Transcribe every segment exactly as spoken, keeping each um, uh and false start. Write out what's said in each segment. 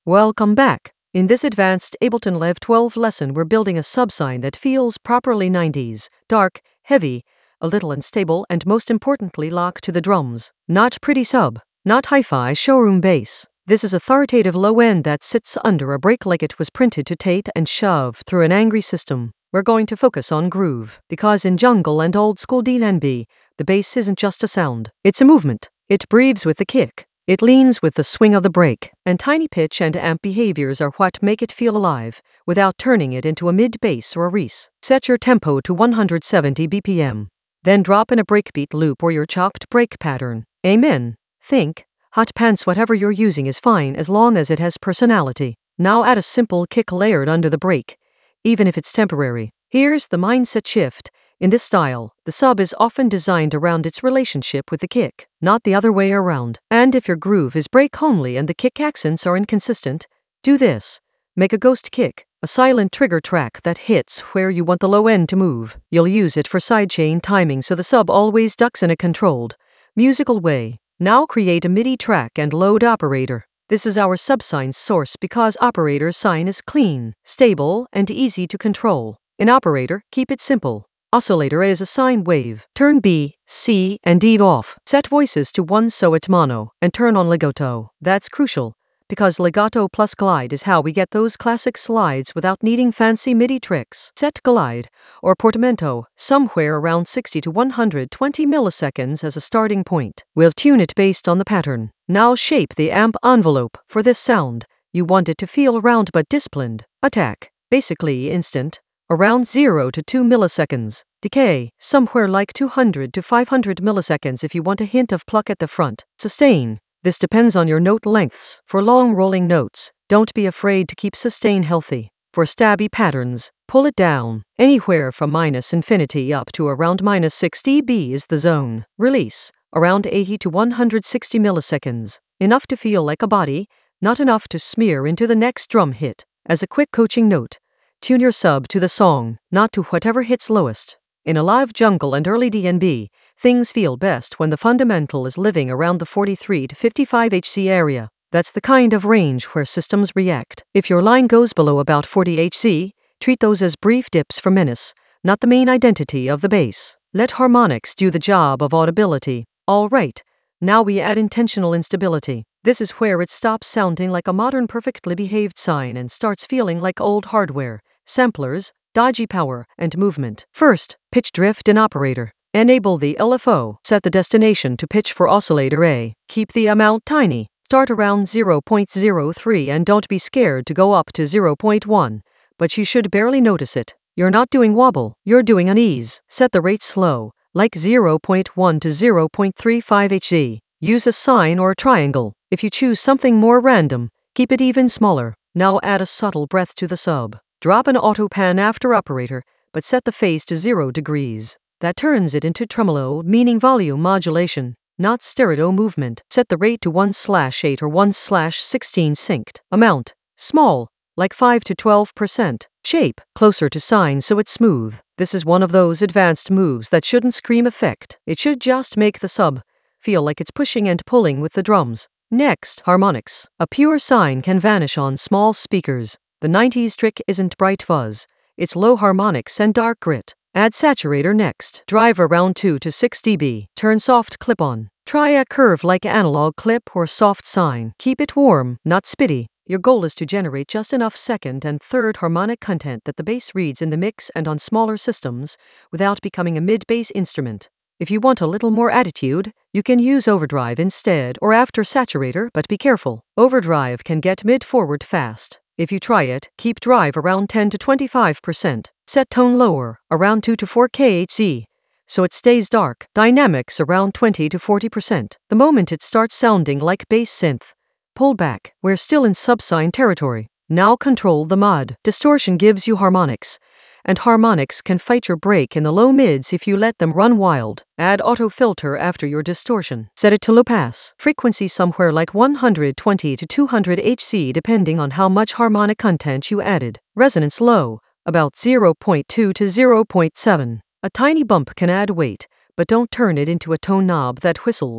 Welcome back. In this advanced Ableton Live twelve lesson, we're building a subsign that feels properly nineties, dark, heavy, a little unstable, and most importantly locked to the drums. Not pretty sub, not hi-fi showroom bass. This is authoritative low end that sits under a break like it was printed to tape and shove through an angry system. We're going to focus on groove, because in jungle and old school D N B, the bass isn't just a sound, it's a movement. It breathes with the kick. It leans with the swing of the break, and tiny pitch and amp behaviors are what make it feel alive, without turning it into a mid-bass or a reese. Set your tempo to one hundred seventy B P M. Then drop in a breakbeat loop or your chopped break pattern. Amen. Think, hot pants, whatever you're using is fine as long as it has personality. Now add a simple kick layered under the break, even if it's temporary. Here's the mindset shift. In this style, the sub is often designed around its relationship with the kick, not the other way around. And if your groove is break only and the kick accents are inconsistent, do this. Make a ghost kick, a silent trigger track that hits where you want the low end to move. You'll use it for sidechain timing so the sub always ducks in a controlled, musical way. Now create a MIDI track and load operator. This is our subsign source because operator sign is clean, stable, and easy to control. In operator, keep it simple. Oscillator is a sine wave. Turn B, C, and D off. Set voices to one so it's mono, and turn on legato. That's crucial, because legato plus glide is how we get those classic slides without needing fancy MIDI tricks. Set glide, or portamento, somewhere around sixty to one hundred twenty milliseconds as a starting point. We'll tune it based on the pattern. Now shape the amp envelope. For this sound, you want it to feel round but disciplined. Attack, basically instant. Around zero to two milliseconds. Decay, somewhere like two hundred to five hundred milliseconds if you want a hint of pluck at the front. Sustain, this depends on your note lengths. For long rolling notes, don't be afraid to keep sustain healthy. For stabby patterns, pull it down. Anywhere from minus infinity up to around minus six dB is the zone. Release, around eighty to one hundred sixty milliseconds. Enough to feel like a body, not enough to smear into the next drum hit. As a quick coaching note, tune your sub to the song, not to whatever hits lowest. In a live jungle and early D N B, things feel best when the fundamental is living around the forty-three to fifty-five hertz area. That's the kind of range where systems react. If your line goes below about forty hertz, treat those as brief dips for menace, not the main identity of the bass. Let harmonics do the job of audibility. All right, now we add intentional instability. This is where it stops sounding like a modern perfectly behaved sine and starts feeling like old hardware. Samplers, dodgy power, and movement. First, pitch drift in operator. Enable the L F O. Set the destination to pitch for oscillator A. Keep the amount tiny. Start around zero point zero three and don't be scared to go up to zero point one, but you should barely notice it. You're not doing wobble, you're doing unease. Set the rate slow, like zero point one to zero point three five hertz. Use a sine or a triangle. If you choose something more random, keep it even smaller. Now add a subtle breath to the sub. Drop an auto pan after operator, but set the phase to zero degrees. That turns it into tremolo, meaning volume modulation, not stereo movement. Set the rate to one slash eight or one slash sixteen synced. Amount, small, like five to twelve percent. Shape, closer to sine so it's smooth. This is one of those advanced moves that shouldn't scream effect. It should just make the sub feel like it's pushing and pulling with the drums. Next, harmonics. A pure sine can vanish on small speakers. The nineties trick isn't bright fuzz, it's low harmonics and dark grit. Add saturator next. Drive around two to six dB. Turn soft clip on. Try a curve like analog clip or soft sine. Keep it warm, not spitty. Your goal is to generate just enough second and third harmonic content that the bass reads in the mix and on smaller systems, without becoming a mid-bass instrument. If you want a little more attitude, you can use overdrive instead or after saturator, but be careful. Overdrive can get mid-forward fast. If you try it, keep drive around ten to twenty-five percent. Set tone lower, around two to four hertz, so it stays dark. Dynamics around twenty to forty percent. The moment it starts sounding like bass synth, pull back. We're still in subsine territory. Now control the mod. Distortion gives you harmonics, and harmonics can fight your break in the low mids if you let them run wild. Add auto filter after your distortion. Set it to low pass. Frequency somewhere like one hundred twenty to two hundred hertz depending on how much harmonic content you added. Resonance low, about zero point two to zero point seven. A tiny bump can add weight, but don't turn it into a tone knob that whistles.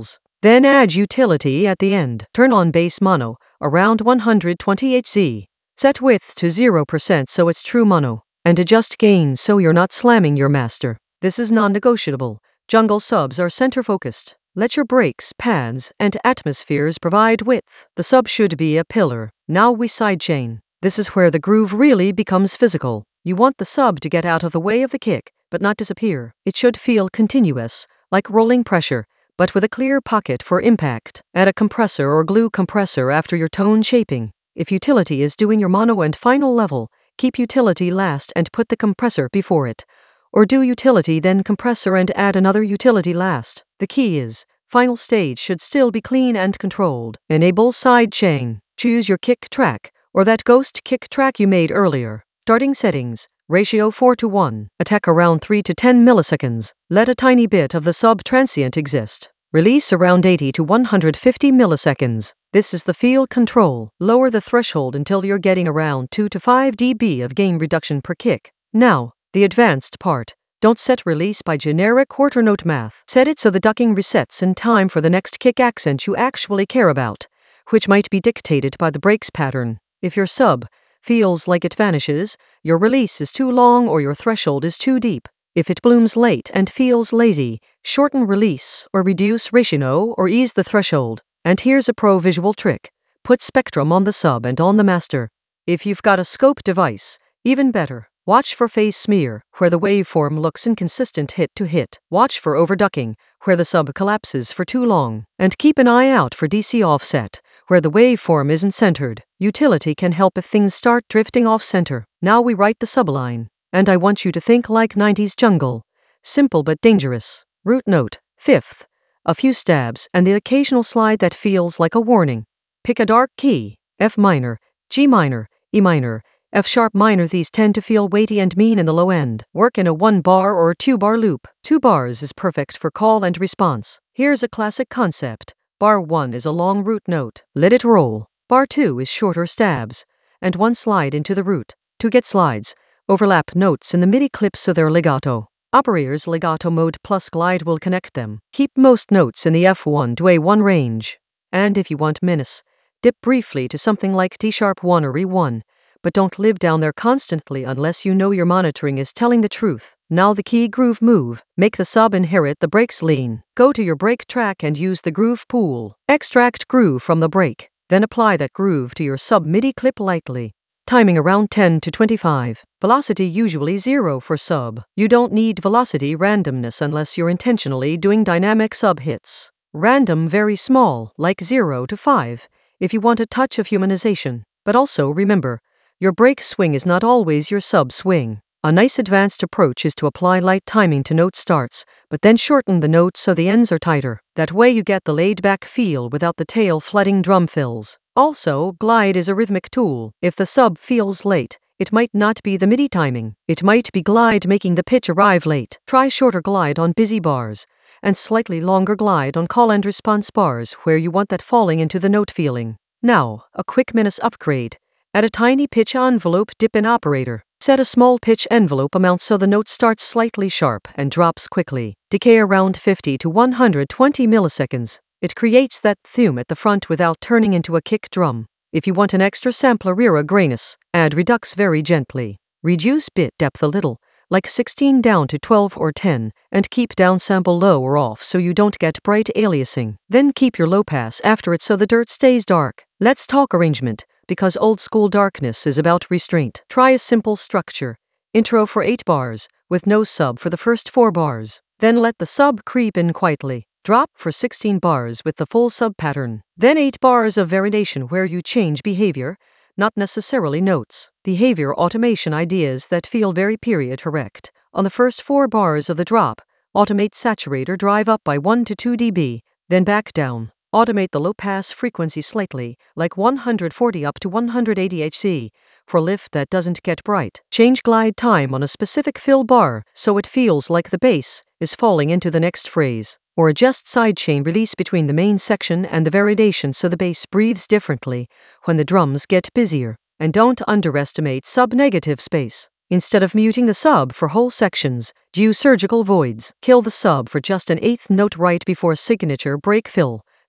Then add utility at the end. Turn on bass mono, around one hundred twenty hertz. Set width to zero percent so it's true mono, and adjust gain so you're not slamming your master. This is non-negotiable. Jungle subs are center-focused. Let your brakes, pads, and atmospheres provide width. The sub should be a pillar. Now we sidechain. This is where the groove really becomes physical. You want the sub to get out of the way of the kick, but not disappear. It should feel continuous, like rolling pressure, but with a clear pocket for impact. Add a compressor or glue compressor after your tone shaping. If utility is doing your mono and final level, keep utility last and put the compressor before it. Or do utility then compressor and add another utility last. The key is, final stage should still be clean and controlled. Enable sidechain. Choose your kick track, or that ghost kick track you made earlier. Starting settings. Ratio four to one. Attack around three to ten milliseconds. Let a tiny bit of the sub transient exist. Release around eighty to one hundred fifty milliseconds. This is the field control. Lower the threshold until you're getting around two to five decibels of gain reduction per kick. Now, the advanced part. Don't set release by generic quarter note math. Set it so the ducking resets in time for the next kick accent you actually care about, which might be dictated by the brakes pattern. If your sub feels like it vanishes, your release is too long or your threshold is too deep. If it blooms late and feels lazy, shorten release or reduce ratio or ease the threshold. And here's a pro visual trick. Put spectrum on the sub and on the master. If you've got a scope device, even better. Watch for phase smear, where the waveform looks inconsistent hit to hit. Watch for overducking, where the sub collapses for too long. And keep an eye out for D C offset, where the waveform isn't centered. Utility can help if things start drifting off center. Now we write the subline. And I want you to think like nineties jungle. Simple but dangerous. Root note. Fifth. A few stabs and the occasional slide that feels like a warning. Pick a dark key. F minor, G minor, E minor, F sharp minor. These tend to feel weighty and mean in the low end. Work in a one bar or two bar loop. Two bars is perfect for call and response. Here's a classic concept. Bar one is a long root note. Let it roll. Bar two is shorter stabs. And one slide into the root. To get slides, overlap notes in the MIDI clip so they're legato. Operator's legato mode plus glide will connect them. Keep most notes in the F one to A one range. And if you want menace, dip briefly to something like D sharp one or E one. But don't live down there constantly unless you know your monitoring is telling the truth. Now the key groove move. Make the sub inherit the brakes lean. Go to your brake track and use the groove pool. Extract groove from the brake. Then apply that groove to your sub MIDI clip lightly. Timing around ten to twenty-five. Velocity usually zero for sub. You don't need velocity randomness unless you're intentionally doing dynamic sub hits. Random very small, like zero to five, if you want a touch of humanization. But also remember, your brake swing is not always your sub swing. A nice advanced approach is to apply light timing to note starts, but then shorten the notes so the ends are tighter. That way you get the laid-back feel without the tail flooding drum fills. Also, glide is a rhythmic tool. If the sub feels late, it might not be the MIDI timing. It might be glide making the pitch arrive late. Try shorter glide on busy bars, and slightly longer glide on call and response bars where you want that falling into the note feeling. Now, a quick menace upgrade. Add a tiny pitch envelope dip in operator. Set a small pitch envelope amount so the note starts slightly sharp and drops quickly. Decay around fifty to one hundred twenty milliseconds. It creates that thum at the front without turning into a kick drum. If you want an extra sampler era grayness, add redux very gently. Reduce bit depth a little, like sixteen down to twelve or ten, and keep downsample low or off so you don't get bright aliasing. Then keep your low pass after it so the dirt stays dark. Let's talk arrangement, because old school darkness is about restraint. Try a simple structure. Intro for eight bars, with no sub for the first four bars. Then let the sub creep in quietly. Drop for sixteen bars with the full sub pattern. Then eight bars of variation where you change behavior, not necessarily notes. Behavior automation ideas that feel very period correct. On the first four bars of the drop, automate saturator drive up by one to two decibels, then back down. Automate the low pass frequency slightly, like one hundred forty up to one hundred eighty hertz, for lift that doesn't get bright. Change glide time on a specific fill bar so it feels like the bass is falling into the next phrase. Or adjust sidechain release between the main section and the variation so the bass breathes differently when the drums get busier. And don't underestimate sub-negative space. Instead of muting the sub for whole sections, do surgical voids. Kill the sub for just an eighth note right before signature break fill.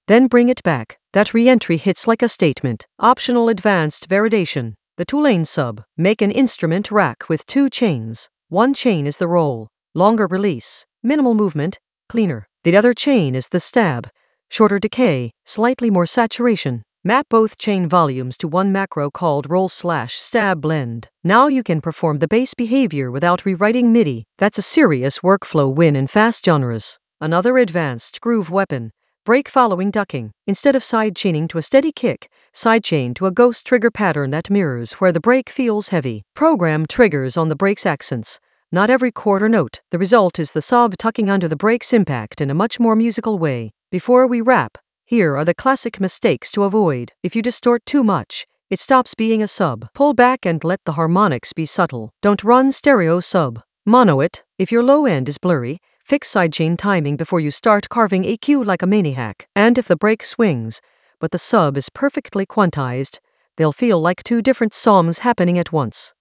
Then bring it back. That re-entry hits like a statement. Optional advanced validation. The two-lane sub. Make an instrument rack with two chains. One chain is the roll, longer release, minimal movement, cleaner. The other chain is the stab, shorter decay, slightly more saturation. Map both chain volumes to one macro called roll slash stab blend. Now you can perform the bass behavior without rewriting MIDI. That's a serious workflow win in fast genres. Another advanced groove weapon. Break following ducking. Instead of side chaining to a steady kick, sidechain to a ghost trigger pattern that mirrors where the break feels heavy. Program triggers on the break's accents. Not every chord or note. The result is the sub tucking under the break's impact in a much more musical way. Before we wrap, here are the classic mistakes to avoid. If you distort too much, it stops being a sub. Pull back and let the harmonics be subtle. Don't run stereo sub. Mono it. If your low end is blurry, fix sidechain timing before you start carving E Q like a maniac. And if the break swings, but the sub is perfectly quantized, they'll feel like two different songs happening at once.